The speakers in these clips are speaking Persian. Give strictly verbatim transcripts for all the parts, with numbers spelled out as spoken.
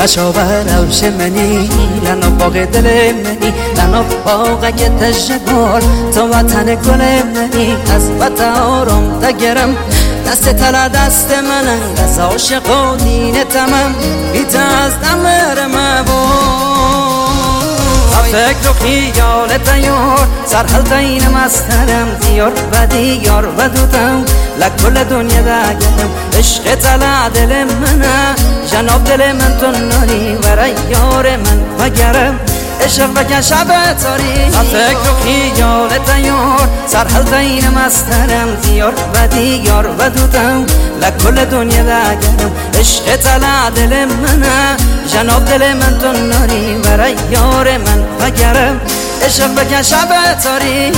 خشابر روش منی لنو باغ دل منی لنو باغ تجگل تو وطن گل منی از وطن آرام دگرم دست تلا دست منن از عاشق و دین تمام بیت از نمر مبون فکر و خیال تیار سرحل دین مسترم دیار و دیار و دودم لکل دنیا دگرم عشق تلا دل منه جناب دل من تو ناری برای یار من وگرم عشق بکن شب تاری فکر و خیال تیار سرحل دین مسترم دیار و دیار و دودم لکل دنیا دگرم عشق تلا دل منه جناب دل من تو ناری برای یار من وگرم عشق بکن شب تاری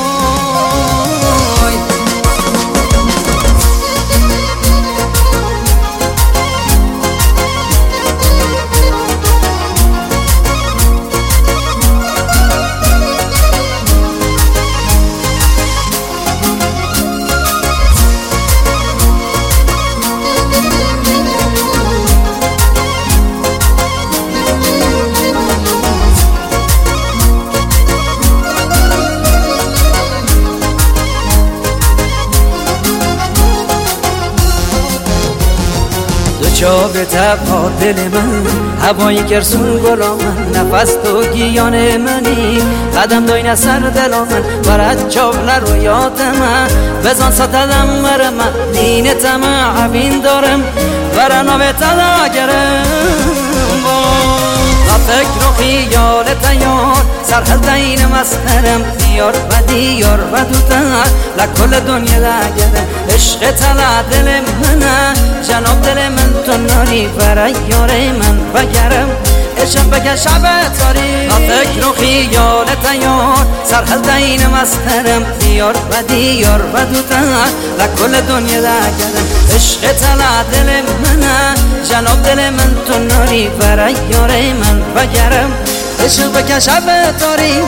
چا به تبا دل من هوایی گرسون گلا من نفس تو گیان منی قدم دوین سر دلا من برد چاول رو یاد من بزن ستدم بر من دین تمام عبین دارم برنا به تلا گرم و فکر و خیال تیار سرحل دین مسترم دیار و دیار و دوتر لکل دنیا دگرم عشق تلا دل منه جناب دل من تو ناری برای یار من وگرم عشق بکن شب تاری و فکر و خیال تیار سرحل دین مسترم دیار و دیار و دوتر لکل دنیا دگرم عشق تلا دل منه جناب دل من تو ناری برای یار من وگرم عشق بکن شب تاری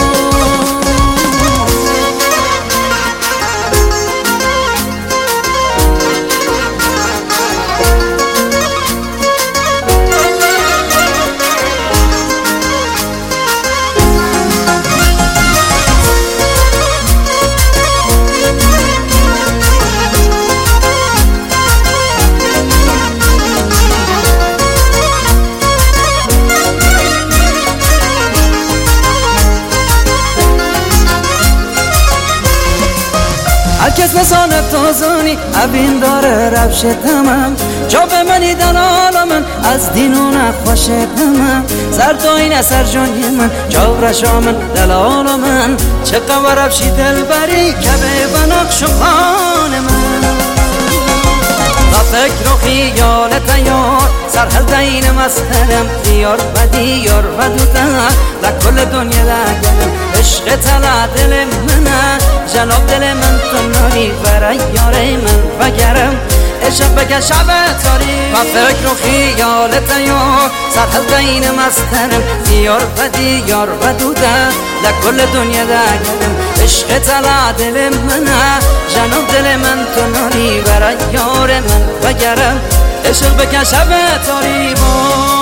هر کس نسان تازانی ابین داره روش تمام جا به منی دلال من از دینو نخوش تمام زردوین اثر جانی من جا رشا من دلال من چه قوار روشی دل بری که به بناقش خان من و فکر و خیال تیار سرحل دین مسترم دیار و دیار و دوتر لکل دنیا دگرم عشق تلا دل منه جناب دل من تو ناری برای یار من وگرم عشق بکن شب تاری و فکر و خیال تیار سرحل دین مسترم دیار و دیار و دوتر لکل دنیا دگرم عشق تلا دل منه جناب دل من تو ناری برای یار من وگرم عشق بکن شب تاری